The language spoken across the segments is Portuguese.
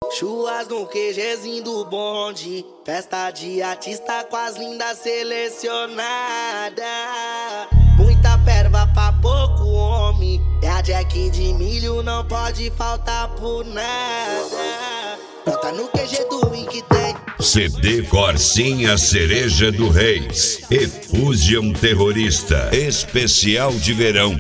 Chuas no QGzinho do bonde, festa de artista com as lindas selecionadas. Muita perva pra pouco homem, é a Jack de milho, não pode faltar por nada. Brota no QG do Wink tem CD Corsinha Cereja do Reis, Efusion Terrorista, especial de verão.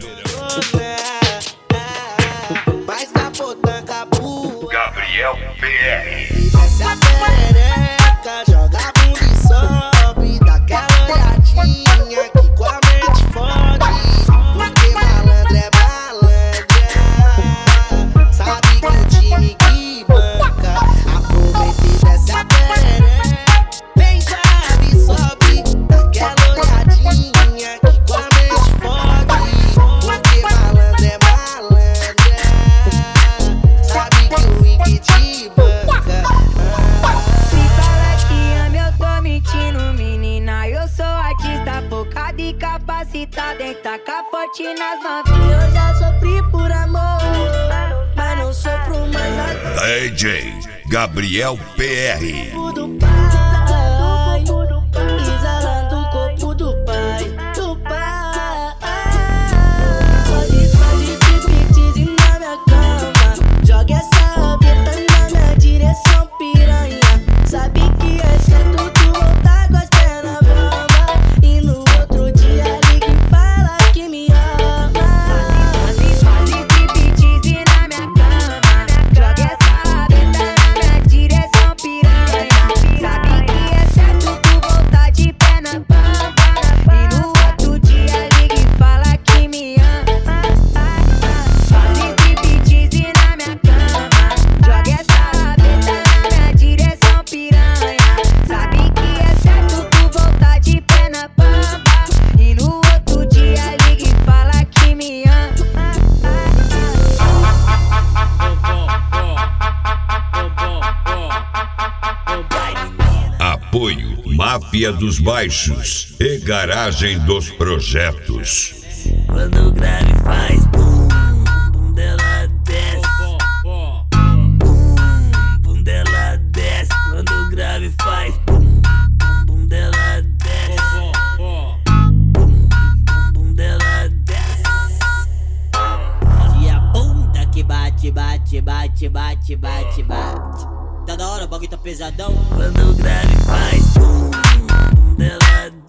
mais capotã, capu Gabriel PR. desce a perereca, joga a bunda e sobe, dá aquela olhadinha que com a mente fode. Porque malandro é malandra, sabe que o time que banca. Aproveita e desce a perereca, vem sabe e sobe, dá aquela olhadinha que com a mente fode. Porque malandro é malandra, sabe que o Wink te banca. Se fala que ama, eu tô mentindo, menina. Eu sou artista focada e capacitada em tacar forte nas novinhas. Eu já sofri por amor, mas não sofro mais agora. DJ Gabriel PR. Do pai, exalando o corpo do pai, do pai. Pode striptease na minha cama, joga essa rabeta na minha direção, piranha. Sabe que é certo tu voltar com as pernas bamba, e no outro dia liga e fala que me ama. Faz striptease na minha cama, joga essa rabeta na minha direção, piranha. Sabe que é certo tu voltar de pé na bamba, e no outro dia liga e fala que me ama. Faz striptease na minha cama, joga essa rabeta na minha direção, piranha. Sabe que é certo tu voltar de pé na bamba, e no outro dia liga e fala que me ama. Apoio Máfia dos Baixos e Garagem dos Projetos. Quando o grave faz bum, bum dela desce. Bum, bum dela desce. Quando o grave faz bum, bum dela desce. Bum, bum dela desce. E a bunda que bate, bate, bate, bate, bate, bate. Tá da hora, o bagulho tá pesadão. Quando o grave faz bum, bum dela desce.